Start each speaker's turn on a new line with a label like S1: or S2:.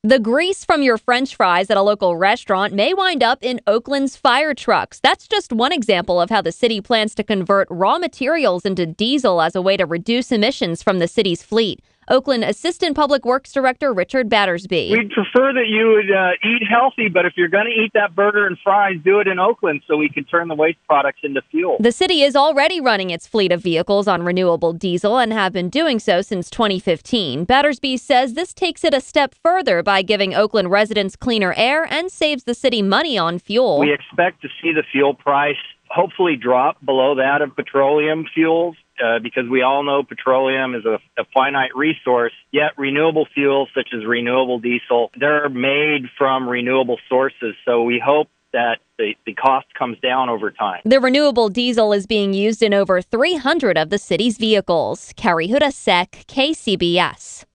S1: The grease from your French fries at a local restaurant may wind up in Oakland's fire trucks. That's just one example of how the city plans to convert raw materials into diesel as a way to reduce emissions from the city's fleet. Oakland Assistant Public Works Director Richard Battersby.
S2: We'd prefer that you would eat healthy, but if you're going to eat that burger and fries, do it in Oakland so we can turn the waste products into fuel.
S1: The city is already running its fleet of vehicles on renewable diesel and have been doing so since 2015. Battersby says this takes it a step further by giving Oakland residents cleaner air and saves the city money on fuel.
S2: We expect to see the fuel price hopefully drop below that of petroleum fuels. Because we all know petroleum is a finite resource, yet renewable fuels such as renewable diesel, they're made from renewable sources. So we hope that the cost comes down over time.
S1: The renewable diesel is being used in over 300 of the city's vehicles. Carrie Hudasek, KCBS.